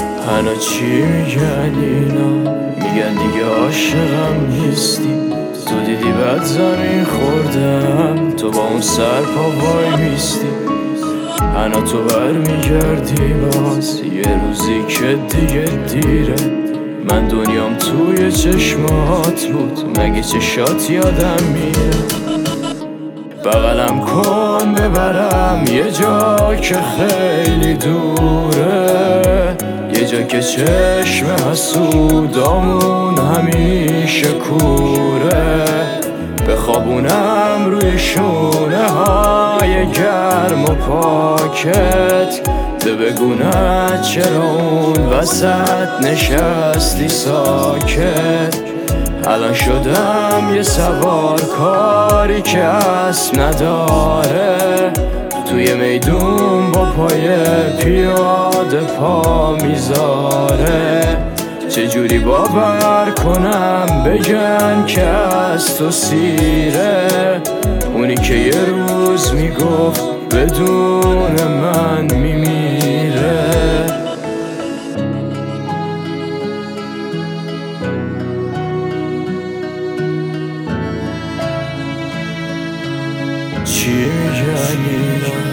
هنو چی میگن اینا؟ میگن دیگه عاشقم نیستی. تو دیدی بعد زمین خوردم، تو با اون سر پا وای میستی. هنو تو برمیگردی باز یه روزی که دیگه دیره. من دنیام توی چشمات بود، مگه چشات یادم میره؟ بغلم کن ببرم یه جا که خیلی دوره، یه جا که چشم حسودامون همیشه کوره. بخوابونم روی شونه های گرم و پاکت، تو بگونه چرا اون وسط نشستی ساکت. الان شدم یه سوار کاری که اسب نداره، توی میدون با پای پیاده پا میذاره. چجوری باور کنم بگن که از تو سیره، اونی که یه روز میگفت بدون من میمیره. چی میگن اینا؟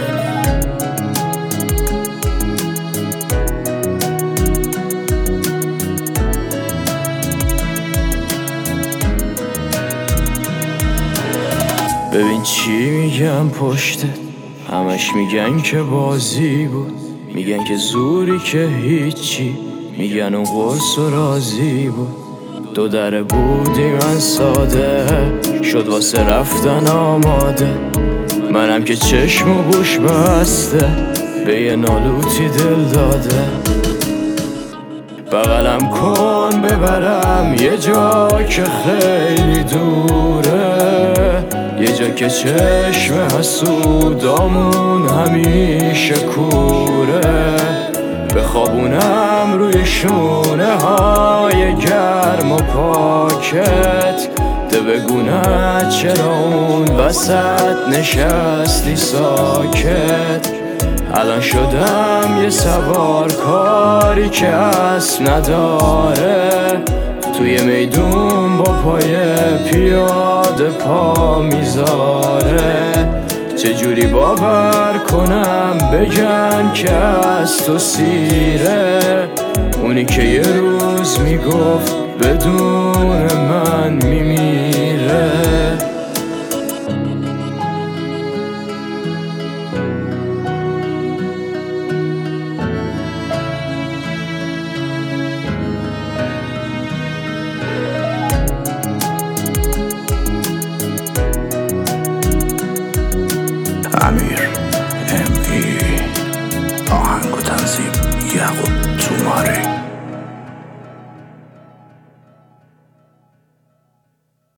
ببین چی میگن پشتت، همش میگن که بازی بود. میگن که زوری که هیچی، میگن اون قرص و راضی بود. دو دره بودی من ساده، شد واسه رفتن آماده. منم که چشم و گوش بسته، به یه نالوتی دل داده. بغلم کن ببرم یه جا که خیلی دوره، یه جا که چشم حسودامون همیشه کوره. بخوابونم روی شونه های گرم و پاکت، تو بگونه چرا اون وسط نشستی ساکت. الان شدم یه سوار کاری که اسب نداره، توی میدون با پای پیاده پا میذاره. چجوری باور کنم بگن که از تو سیره، اونی که یه روز میگفت بدون من میمیره. امیر ام ای، آهنگ و تنظیم یعقوب توماری.